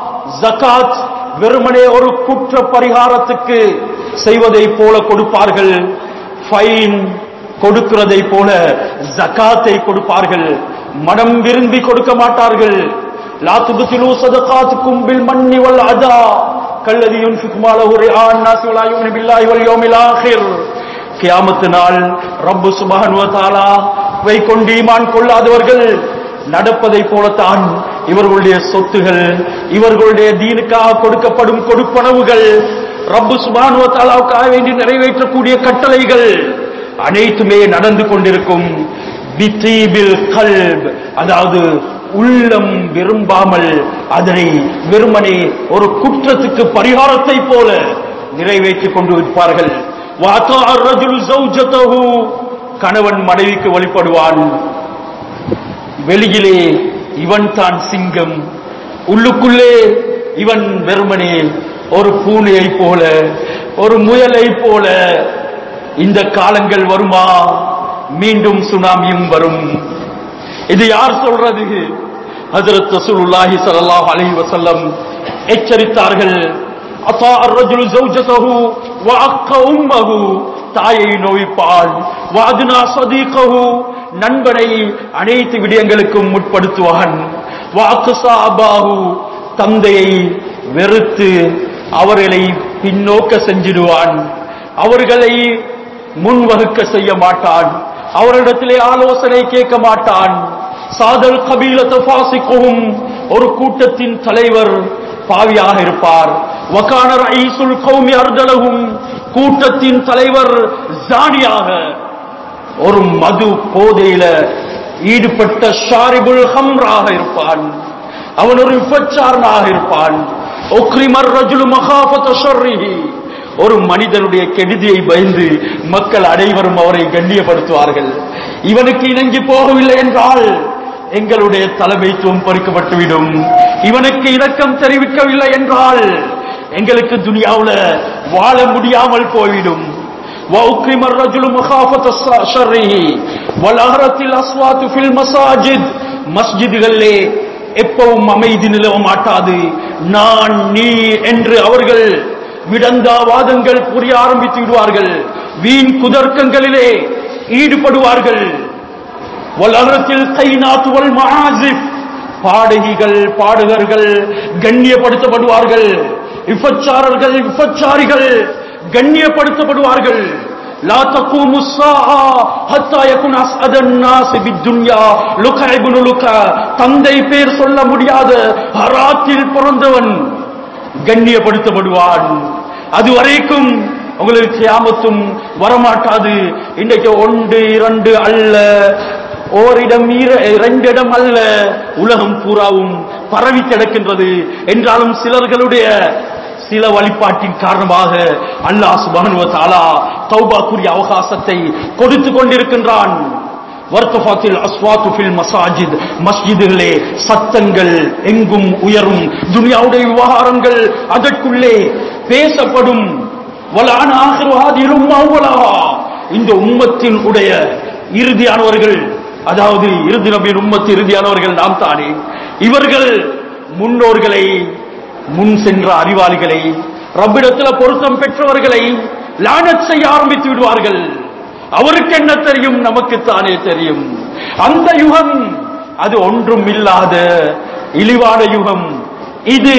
Speaker 1: ஜகாத் வெறுமனே ஒரு குற்ற பரிகாரத்துக்கு செய்வதை போல கொடுப்பார்கள். ஃபைன் கொடுக்கிறதை போல ஜகாத்தை கொடுப்பார்கள். மனம் விரும்பி கொடுக்க மாட்டார்கள். லா துப்திலு ஸதகாத்துக்கும் பில் மன்னி வல் அதா கல்லதி யுன்ஃபிகு மாலஹு ரிஆன் நாஸ் வலா யுமினு பில்லாஹி வல் யௌமில் ஆகிர். கியாமத் நாள் ரப்பு சுப்ஹானஹு வ தஆலா வை கொண்டு ஈமான் கொள்ளாதவர்கள் நடப்பதை போலத்தான் இவர்களுடைய சொத்துகள், இவர்களுடைய தீனுக்காக கொடுக்கப்படும் கொடுப்பனவுகள், ரப்பு சுப்ஹானஹு வ தஆலாவுக்காக வேண்டி நிறைவேற்றக்கூடிய கட்டளைகள் அனைத்துமே நடந்து கொண்டிருக்கும். பிதீபில் கல்ப், அதாவது உள்ளம் விரும்பாமல் அதனை வெறுமனே ஒரு குற்றத்துக்கு பரிகாரத்தை போல நிறைவேற்றிக் கொண்டு இருப்பார்கள். கணவன் மனைவிக்கு வழிபடுவான். வெளியிலே இவன் தான் சிங்கம், உள்ளுக்குள்ளே இவன் வெறுமனே ஒரு பூனையை போல, ஒரு முயலை போல. இந்த காலங்கள் வருமா? மீண்டும் சுனாமியும் வரும். இது யார் சொல்றது? ஹஜ்ரத் ரசூலுல்லாஹி ஸல்லல்லாஹு அலைஹி வஸல்லம் எச்சரித்தார்கள். அத்தா அர்-ரஜுலு ஜௌஜதஹு வ அக்க உம்மஹு, தாயை நோய்ப்பான். வஅத்னா ஸதீகஹு, நண்பனை அனைத்து விடயங்களுக்கும் முற்படுத்துவான். வஅக்ஸா அபாஹு, தந்தையை வெறுத்து அவர்களை பின்னோக்க செஞ்சிடுவான். அவர்களை முன்வகுக்க செய்ய மாட்டான். அவரிடத்திலே ஆலோசனை கேட்க மாட்டான். சாதல் கபீலத ஃபாசிகுஹும், ஒரு கூட்டத்தின் தலைவர் பாவியாக இருப்பார். வகான ரயீசுல் கௌமி அர்தலஹும், கூட்டத்தின் தலைவர் ஜானியாக, ஒரு மது போதையில ஈடுபட்ட ஷாரிபுல் ஹம்ராக இருப்பான். அவன் ஒரு விபச்சாரனாக இருப்பான். உக்ரிமர் ரஜுலு மகாஃபத ஷர்ரிஹி, ஒரு மனிதனுடைய கெடுதியை பயந்து மக்கள் அனைவரும் அவரை கண்ணியப்படுத்துவார்கள். இவனுக்கு இணங்கி போகவில்லை என்றால் எங்களுடைய தலைமைத்துவம் பறிக்கப்பட்டுவிடும். இவனுக்கு இரக்கம் தெரிவிக்கவில்லை என்றால் எங்களுக்கு துனியாவுல வாழ முடியாமல் போய்விடும். மஸ்ஜிதுகளிலே எப்பவும் அமைதி நிலவ மாட்டாது. நான் நீ என்று அவர்கள் விடந்தாவாதங்கள் புரிய ஆரம்பித்து விடுவார்கள். வீண் குதர்க்கங்களிலே ஈடுபடுவார்கள். வலரத்தில் கைநாத்து வல் மஆசிஃப், பாடகிகள் பாடகர்கள் கண்ணியப்படுத்தப்படுவார்கள். விபச்சாரர்கள் விபச்சாரிகள் கண்ணியப்படுத்தப்படுவார்கள். லா தகூமு ஸாஆ ஹத்தா யகுன அஸ்அதன் நாஸ் பிதுன்யா லுகா இப்னு லுகா, தந்தை பேர் சொல்ல முடியாத ஹராத்தில் பிறந்தவன் கண்ணியப்படுத்தப்படுவான். அதுவரைக்கும் உங்களுக்கு கியாமத்தும் வரமாட்டாது. இன்றைக்கு 1 2 அல்ல, ஓரிடம் 2 இடம் அல்ல, உலகம் பூராவும் பரவி கிடக்கின்றது. என்றாலும் சிலர்களுடைய சில வழிபாட்டின் காரணமாக அல்லாஹ் சுப்ஹானஹு வ தஆலா தௌபாக்குரிய அவகாசத்தை கொடுத்து கொண்டிருக்கின்றான். வர்தஃபாத்தில் அஸ்வாத்து ஃபில் மஸாஜித், மஸ்ஜிதுகளே சத்தங்கள் எங்கும் உயரும். துனியாவுடைய விவகாரங்கள் அதற்குள்ளே பேசப்படும். வலான ஆகிரு ஹாதில் உம்மஹு வலஹா, இந்த உம்மத்தின் உடைய இறுதியானவர்கள், அதாவது இறுதி நபியின் உம்மத்து இறுதியானவர்கள் நாம் தானே. இவர்கள் முன்னோர்களை, முன் சென்ற அறிவாளிகளை, ரப்பிடத்தில் பொருத்தம் பெற்றவர்களை லானத் செய்ய ஆரம்பித்து விடுவார்கள். அவருக்கு என்ன தெரியும்? நமக்குத்தானே தெரியும். அந்த யுகம் அது ஒன்றும் இல்லாத இழிவான யுகம். இது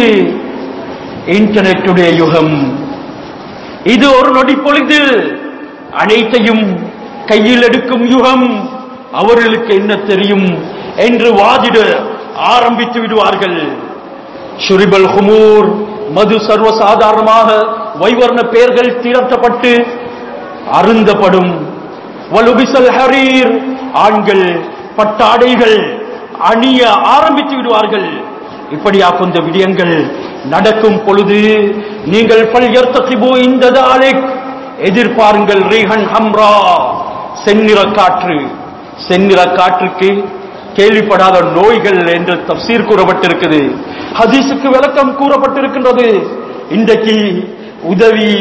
Speaker 1: இன்டர்நெட்டுடைய யுகம். இது ஒரு நொடி பொழுதில் அனைத்தையும் கையில் எடுக்கும் யுகம். அவர்களுக்கு என்ன தெரியும் என்று வாதிட ஆரம்பித்து விடுவார்கள். ஷுரிபல் ஹுமூர், மது சர்வசாதாரணமாக வைவர்ண பெயர்கள் திரட்டப்பட்டு அருந்தப்படும். வலுபிசல் ஹரீர், ஆண்கள் பட்டாடைகள் அணிய ஆரம்பித்து விடுவார்கள். இப்படியா கொஞ்ச விடயங்கள் நடக்கும் பொழுது நீங்கள் பல்யர்த்தகிபு இந்த தாலிக், எதிர்பாருங்கள் ரீஹன் ஹம்ரா, செந்நிற காற்று. செந்நிற காற்றுக்கு கேள்விப்படாத நோய்கள் என்று தப்சீர் கூறப்பட்டிருக்கிறது. ஹதீஸுக்கு விளக்கம் கூறப்பட்டிருக்கின்றது. இன்றைக்கு உதவி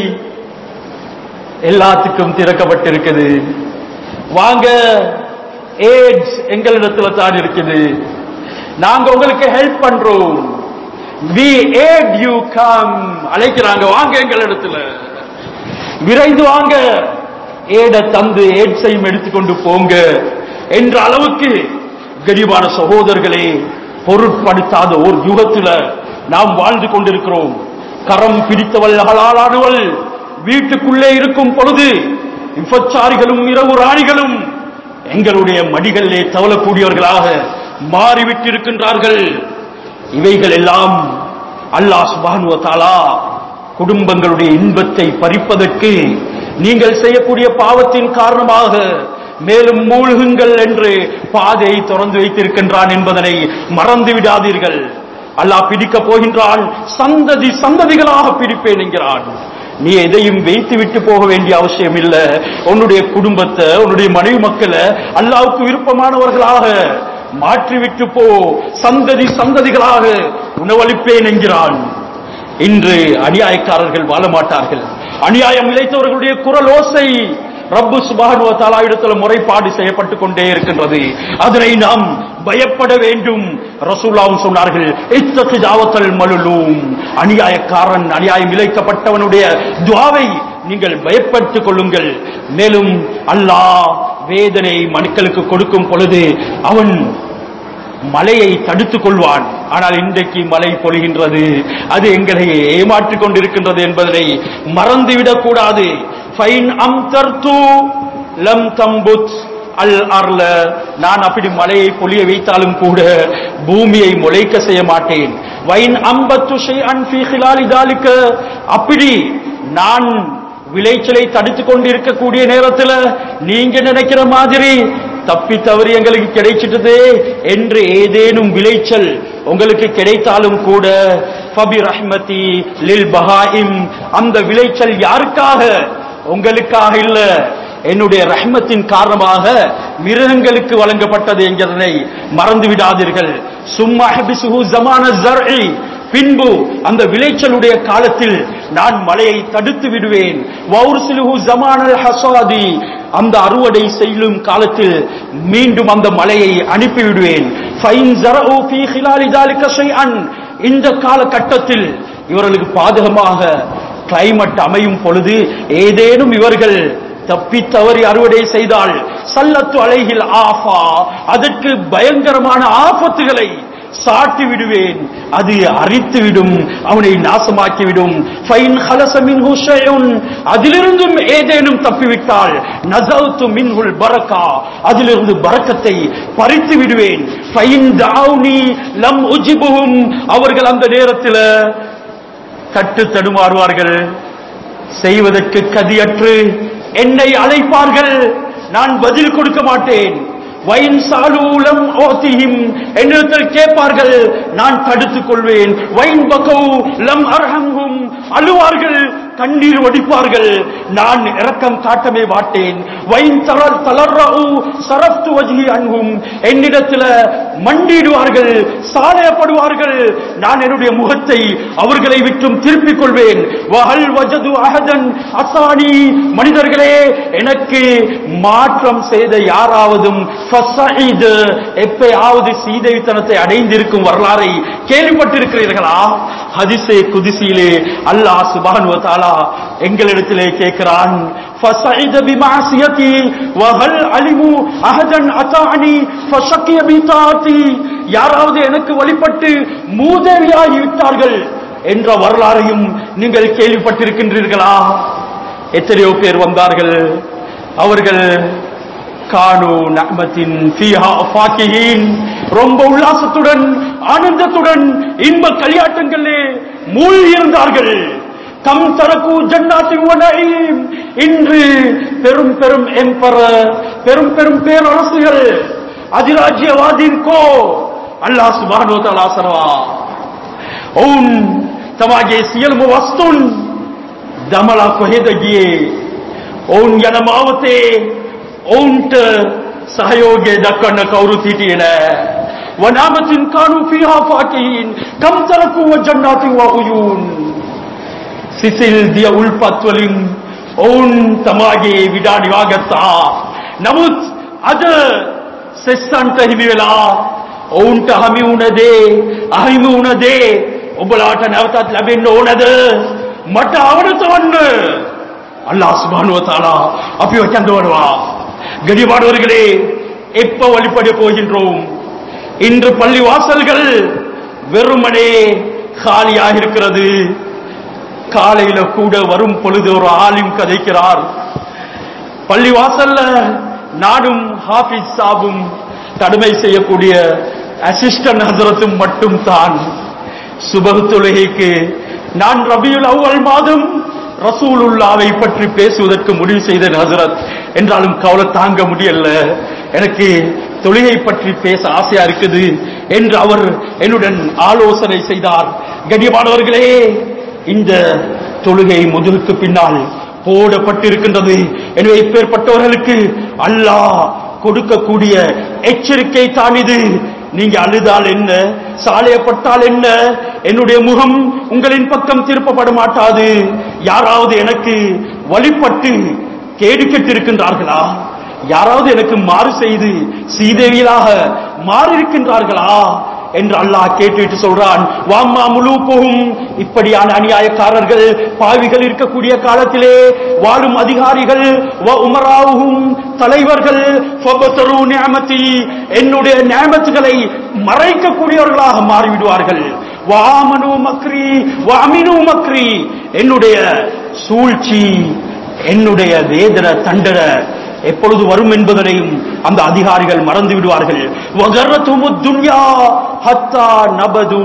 Speaker 1: எல்லாத்துக்கும் திறக்கப்பட்டிருக்கிறது. வாங்க, எய்ட்ஸ் எங்களிடத்துல தான் இருக்குது, நாங்க உங்களுக்கு ஹெல்ப் பண்றோம், we aid you, come, அழைக்கிறாங்க, வாங்க எங்களிடத்துல விரைந்து வாங்க, ஏட தந்து எய்ட்ஸையும் எடுத்துக்கொண்டு போங்க என்ற அளவுக்கு கரிபான சகோதரர்களே, பொருட்படுத்தாத ஒரு யுகத்தில் நாம் வாழ்ந்து கொண்டிருக்கிறோம். கரம் பிடித்தவள் ஹலாலானவள் வீட்டுக்குள்ளே இருக்கும் பொழுது விபச்சாரிகளும் இரவு ராணிகளும் எங்களுடைய மடிகளிலே தவளக்கூடியவர்களாக மாறிவிட்டிருக்கின்றார்கள். இவைகள் எல்லாம் அல்லாஹ் சுப்ஹானஹு வ தஆலா குடும்பங்களுடைய இன்பத்தை பறிப்பதற்கு நீங்கள் செய்யக்கூடிய பாவத்தின் காரணமாக மேலும் மூழ்குங்கள் என்று பாதையை திறந்து வைத்திருக்கின்றான் என்பதனை மறந்து விடாதீர்கள். அல்லாஹ் பிடிக்க போகின்றான், சந்ததி சந்ததிகளாக பிடிப்பேன் என்கிறான். நீ எதையும் வைத்து விட்டு போக வேண்டிய அவசியம் இல்லை. உன்னுடைய குடும்பத்தை, உன்னுடைய மனைவி மக்களை அல்லாஹ்வுக்கு விருப்பமானவர்களாக மாற்றிவிட்டு போ, சந்ததி சந்ததிகளாக உணவளிப்பேன் என்கிறான். இன்று அநியாயக்காரர்கள் வாழ மாட்டார்கள். அநியாயம் இழைத்தவர்களுடைய குரல் ஓசை ரப்பு சுப்ஹானஹு வ தஆலா இடத்தில் முறைப்பாடு செய்யப்பட்டுக் கொண்டே இருக்கின்றது. அதனை நாம் பயப்பட வேண்டும். ரசூலுல்லாஹ் சொன்னார்கள், இத்தகி தாவத்தல் மலுலூம், அநியாயக்காரன், அநியாயம் இழைக்கப்பட்டவனுடைய துஆவை நீங்கள் பயப்பட்டுக் கொள்ளுங்கள். மேலும் அல்லாஹ் வேதனை மக்களுக்கு கொடுக்கும் பொழுது அவன் மழையை தடுத்துக் கொள்வான். ஆனால் இன்றைக்கு மழை பொழிகின்றது, அது எங்களை ஏமாற்றிக் கொண்டிருக்கின்றது என்பதனை மறந்துவிடக் கூடாது. ஃபைன் அம்தர்து லம் தம்புத் அல் அர்ல, நான் அப்படி மழையை பொழிய வைத்தாலும் கூட பூமியை முளைக்க செய்ய மாட்டேன். வைன் அம்பத்து ஷைஅன் ஃபீ ஹிலாலி தாலிக, அப்படி நான் விளைச்சலை தடுத்துக் கொண்டிருக்கக்கூடிய நேரத்தில் நீங்க நினைக்கிற மாதிரி தப்பி தவறி எங்களுக்கு கிடைச்சிட்டது என்று ஏதேனும் விளைச்சல் உங்களுக்கு கிடைத்தாலும் கூட ஃபபி ரஹ்மதி லில் பஹாயிம், அந்த விளைச்சல் யாருக்காக? உங்களுக்காக இல்ல, என்னுடைய ரஹ்மத்தின் காரணமாக மிருகங்களுக்கு வழங்கப்பட்டது என்கிறதை மறந்து விடாதீர்கள். சும்மா ஹபிசுஹு ஸமான ஸர்இ, பின்பு அந்த விளைச்சலுடைய காலத்தில் நான் மழையை தடுத்து விடுவேன். வௌர்சிலுஹு ஸமானல் ஹஸாதி, அந்த அறுவடை செய்யும் காலத்தில் மீண்டும் அந்த மழையை அனுப்பி விடுவேன். ஃபைன் ஸரஉ ஃபீ ஹிலாலி ஸாலிக ஷைஅன், இந்த காலகட்டத்தில் இவர்களுக்கு பாதகமாக கிளைமேட் அமையும் பொழுது ஏதேனும் இவர்கள் தப்பி தவறி அறுவடை செய்தால் சல்லத்து அலைஹில் ஆஃபா, அதற்கு பயங்கரமான ஆபத்துகளை சாட்டி விடுவேன், அது அரித்துவிடும், அவனை நாசமாக்கிவிடும். ஃபைன் ஹலஸ மின்ஹு ஷைஉன், அதிலிருந்தும் ஏதேனும் தப்பிவிட்டால் நஸல்து மின்ஹுல் பரக்கா, அதிலிருந்து பரக்கத்தை பறித்து விடுவேன். ஃபைன் தஅவுனி லம் உஜிபுஹும், அவர்கள் அந்த நேரத்தில் தட்டு தடுமாறுவார்கள், செய்வதற்கு கதியற்று என்னை அழைப்பார்கள், நான் பதில் கொடுக்க மாட்டேன். வைன் சாலூலம் ஓதிஹிம், என்னிடத்தில் கேட்பார்கள், நான் தடுத்துக் கொள்வேன். வைன் பகௌ லம் அர்ஹம்ஹும், அழுவார்கள், கண்ணீர் வடிப்பார்கள், நான் இரக்கம் காட்டவே மாட்டேன். வைன் தலர்ரஉ சரஃப்து வஜ்ஹி அன்ஹும், என்னிடத்தில் மண்டிடுவார்கள், சாலையப்படுவார்கள், நான் என்னுடைய முகத்தை அவர்களை விட்டும் திருப்பிக் கொள்வேன். வஹல் வஜது அஹதன் அஸானி, மனிதர்களே எனக்கு மாற்றம் செய்த யாராவதும் ஃபஸஈத், எப்பயாவது சீதைத்தனத்தை அடைந்திருக்கும் வரலாறை கேள்விப்பட்டிருக்கிறீர்களா? ஹதீஸே குதிசியிலே அல்லாஹ் சுப்ஹானஹு வ தஆலா எங்களிடத்திலே கேட்கிறான், ஃபஸஈத பிமாசியதி வஹல் அலிமு அஹதன் அதானி ஃபஷக்கிய பிதாதி, யாராவது எனக்கு வழிபட்டு மூதேவியாகி விட்டார்கள் என்ற வரலாறையும் நீங்கள் கேள்விப்பட்டிருக்கின்றீர்களா? எத்தனையோ பேர் வந்தார்கள், அவர்கள் கானு நஅமத்தின் ஃபீஹா ஃபாகிஹீன், ரொம்ப உல்லாசத்துடன் ஆனந்தத்துடன் இன்ப களியாட்டங்களே மூழ்கி இருந்தார்கள். கம் தரகு ஜன்னாத்தி வ நஈம், இன்று பெரும் பெரும் எம்பரர், பெரும் பெரும் பேரரசுகள், அதிராஜ்யவாதீன் கோ அல்லாஹ் சுப்ஹானஹு வ தஆலா சரவா உன் தமாගේ සියලුම වස්තුන් දමලා කොහෙද ගියේ? ඔවුන් යන මාවතේ ඔවුන්ට සහයෝගය දක්වන්න කවුරුත් හිටියේ නෑ. වනාමතින් කානු ෆීහා ෆාකිහින් කම් තරකු වජන්නාති වඋයුන්, සිසිල් දිය උල්පත් වලින් ඔවුන් තමාගේ විඩා නිවාගත්තා. නමුත් අද සෙස්සන්ට හිමි වෙලා ඔවුන්ට හමි වුණ දේ, අහිමි වුණ දේ ඔබලාට නැවතත් ලැබෙන්න ඕනද? මට අවනතවන්න அல்லாஹ் சுப்ஹானஹு வ தஆலா අපිව கண்டவனவா. கண்ணியமானவர்களே, எப்ப வழிபட போகின்றோம்? இன்று பள்ளி வாசல்கள் வெறுமனே காலியாக இருக்கிறது. காலையில கூட வரும் பொழுது ஒரு ஆலிம் கதைக்கிறார், பள்ளி வாசல்ல நாடும் ஹாஃபிஸ் சாபும் கடமை செய்யக்கூடிய அசிஸ்டன்ட் ஹசரத்தும் மட்டும் தான். சுபஹ் தொழுகைக்கு நான் ரபியுல் அவ்வல் மாதம் ரசூலுல்லாவை பற்றி பேசுவதற்கு முடிவு செய்த ஹசரத், என்றாலும் கவலை தாங்க முடியல, எனக்கு தொழுகை பற்றி பேச ஆசையா இருக்குது என்று அவர் என்னுடன் ஆலோசனை செய்தார். கண்ணியமானவர்களே, இந்த தொழுகை முதுகுக்கு பின்னால் போடப்பட்டிருக்கின்றது. எனவே இப்பேற்பட்டவர்களுக்கு அல்லாஹ் கொடுக்கக்கூடிய எச்சரிக்கை தான் இது. நீங்க அழுதால் என்ன, சாலையப்பட்டால் என்ன, என்னுடைய முகம் உங்களின் பக்கம் திருப்பப்பட மாட்டாது. யாராவது எனக்கு வழிபட்டு கேடு கெட்டிருக்கின்றார்களா? யாராவது எனக்கு மாறு செய்து சீதேவியலாக மாறியிருக்கின்றார்களா என்று அல்லாஹ் கேட்டுவிட்டு சொல்றான். வாம்மா முலூக்குஹும், இப்படியான அநியாயக்காரர்கள் பாவிகள் இருக்கக்கூடிய காலத்திலே வாழும் அதிகாரிகள், வ உமராவுஹும், தலைவர்கள், ஃபபதரு நிஅமதி, என்னுடைய நிஅமத்துகளை மறைக்கக்கூடியவர்களாக மாறிவிடுவார்கள். வாமனு மக்ரி வ அமினு மக்ரி, என்னுடைய சூழ்ச்சி, என்னுடைய வேதனை தண்டனை எப்பொழுது வரும் என்பதனையும் அந்த அதிகாரிகள் மறந்து விடுவார்கள். வகரத்துமுத் துன்யா ஹத்தா நபது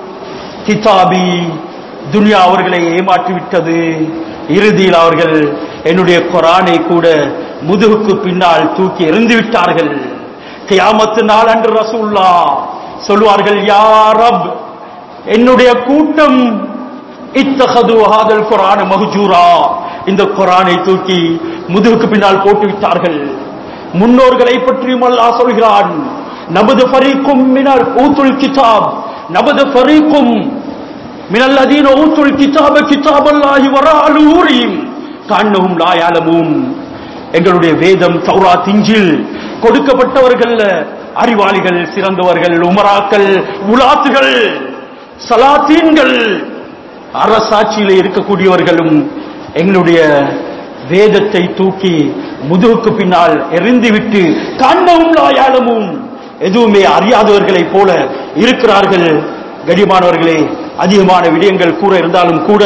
Speaker 1: கிதாபி, துன்யா அவர்களை ஏமாற்றிவிட்டது. இறுதியில் அவர்கள் என்னுடைய குர்ஆனை கூட முதுகுக்கு பின்னால் தூக்கி எறிந்து விட்டார்கள். கியாமத் நாள் அன்று ரசூலுல்லாஹ் சொல்வார்கள், யா ரப், என்னுடைய கூட்டம் இத்தஹது ஹாதல் குர்ஆன மஹ்ஜூரா, இந்த குர்ஆனை தூக்கி முதுகுக்கு பின்னால் போட்டு விட்டார்கள். முன்னோர்களை பற்றியும் அல்லாஹ் சொல்கிறான், நபது ஃபரீக்கும் மினல் ஊத்துல் கிதாப், நபது ஃபரீக்கும் மினல் லதீன ஊத்துல் கிதாப கிதாபல்லாஹி வராஅ லுஹூரிஹிம் கஅன்னஹும் லா யஅலமூன். எங்களுடைய வேதம் தௌராத் இன்ஜில் கொடுக்கப்பட்டவர்கள் அறிவாளிகள், சிறந்தவர்கள், உமராக்கள், உலாத்துகள், சலாத்தீன்கள், அரசாட்சியிலே இருக்கக்கூடியவர்களும் எங்களுடைய வேதத்தை தூக்கி முதுகுக்கு பின்னால் எறிந்துவிட்டு கண்ணவும் லாயாலமும் எதுவுமே அறியாதவர்களை போல இருக்கிறார்கள். கண்ணியமானவர்களே, அதிகமான விடயங்கள் கூற இருந்தாலும் கூட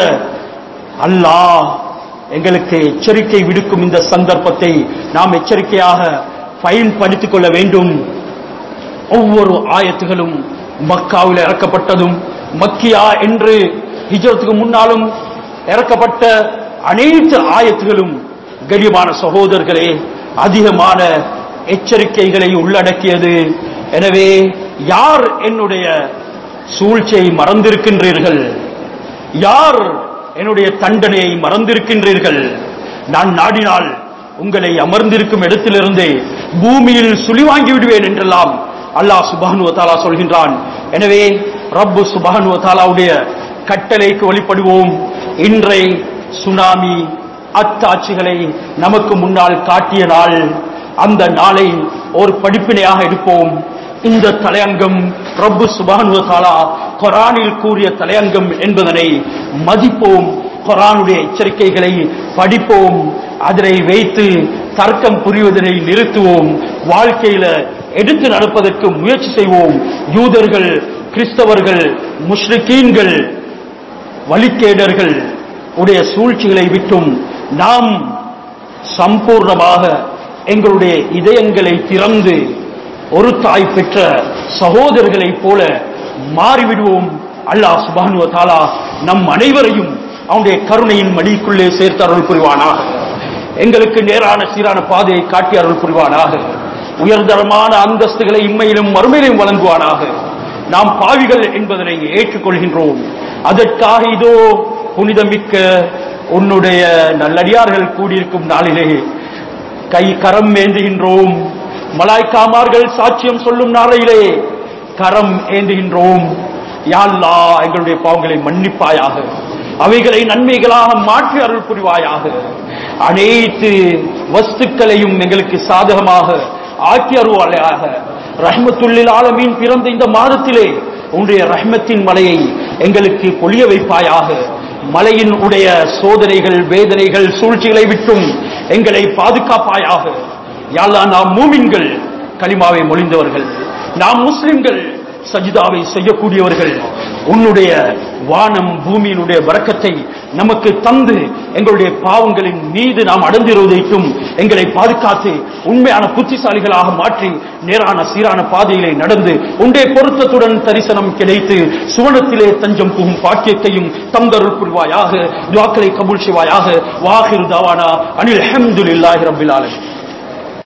Speaker 1: அல்லாஹ் எங்களுக்கு எச்சரிக்கை விடுக்கும் இந்த சந்தர்ப்பத்தை நாம் எச்சரிக்கையாக பயன்படுத்திக் கொள்ள வேண்டும். ஒவ்வொரு ஆயத்துகளும் மக்காவில் இறக்கப்பட்டதும், மக்கியா என்று ஹிஜ்ரத்துக்கு முன்னாலும் இறக்கப்பட்ட அனைத்து ஆயத்துகளும் கண்ணியமான சகோதரர்களே அதிகமான எச்சரிக்கைகளை உள்ளடக்கியது. எனவே யார் என்னுடைய சூழ்ச்சியை மறந்திருக்கின்றீர்கள்? யார் என்னுடைய தண்டனையை மறந்திருக்கின்றீர்கள்? நான் நாடினால் உங்களை அமர்ந்திருக்கும் இடத்திலிருந்து பூமியில் சுழிவாங்கி விடுவேன் என்றெல்லாம் அல்லாஹ் சுப்ஹானஹு வ தஆலா சொல்கின்றான். எனவே ரப்பு சுப்ஹானஹு வ தஆலாவுடைய கட்டளைக்கு வழிபடுவோம். இன்றை சுனாமி அத்தாட்சிகளை நமக்கு முன்னால் காட்டிய நாள். அந்த நாளை ஒரு படிப்பினையாக எடுப்போம். இந்த தலையங்கம் ரப்பு சுப்ஹானஹு வ தஆலா குர்ஆனில் கூறிய தலையங்கம் என்பதனை மதிப்போம். குர்ஆனுடைய எச்சரிக்கைகளை படிப்போம். அதனை வைத்து தர்க்கம் புரிவதனை நிறுத்துவோம். வாழ்க்கையில எடுத்து நடப்பதற்கு முயற்சி செய்வோம். யூதர்கள், கிறிஸ்தவர்கள், முஷ்ரிக்கீன்கள், வழிகேடர்கள் உடைய சூழ்ச்சிகளை விட்டும் நாம் சம்பூர்ணமாக எங்களுடைய இதயங்களை திறந்து ஒரு தாய் பெற்ற சகோதரர்களைப் போல மாறிவிடுவோம். அல்லாஹ் சுப்ஹானஹு வ தஆலா நம் அனைவரையும் அவனுடைய கருணையின் மடிக்குள்ளே சேர்த்து அருள் புரிவானாக. எங்களுக்கு நேரான சீரான பாதையை காட்டி அருள் புரிவானாக. உயர்தரமான அந்தஸ்துகளை இம்மையிலும் மறுமையிலும் வழங்குவானாக. நாம் பாவிகள் என்பதனை ஏற்றுக்கொள்கின்றோம். அதற்காக இதோ புனிதமிக்க உன்னுடைய நல்லடியார்கள் கூடியிருக்கும் நாளிலே கரம் ஏந்துகின்றோம். மலாய்க்காமார்கள் சாட்சியம் சொல்லும் நாளையிலே கரம் ஏந்துகின்றோம். யா அல்லாஹ், எங்களுடைய பாவங்களை மன்னிப்பாயாக, அவைகளை நன்மைகளாக மாற்றி அருள் புரிவாயாக. அனைத்து வஸ்துக்களையும் எங்களுக்கு சாதகமாக ஆக்கி அருள்வாயாக. ரஹ்மத்துல்லில் ஆலமீன் பிறந்த இந்த மாதத்திலே உன்னுடைய ரஹ்மத்தின் மலையை எங்களுக்கு பொழிய வைப்பாயாக. மலையின் உடைய சோதனைகள், வேதனைகள், சூழ்ச்சிகளை விட்டும் எங்களை பாதுகாப்பாயாக. யா அல்லாஹ், நாம் மூமின்கள், கலிமாவை மொழிந்தவர்கள், நாம் முஸ்லிம்கள், சஜிதாவை செய்யக்கூடியவர்கள். உன்னுடைய வானம் பூமியினுடைய பரக்கத்தை நமக்கு தந்து எங்களுடைய பாவங்களின் மீது நாம் அடர்ந்திருவதைக்கும் எங்களை பாதுகாத்து உண்மையான புத்திசாலிகளாக மாற்றி நேரான சீரான பாதையிலே நடந்து உன்னுடைய பொருத்தத்துடன் தரிசனம் கிடைத்து சுவனத்திலே தஞ்சம் புகும் பாக்கியத்தையும் தந்தருள் புரிவாயாக. துஆக்களை கபூல் செய்வாயாக. வாஹிரு தாவானா அனில் ஹம்துலில்லாஹி ரப்பில் ஆலமீன்.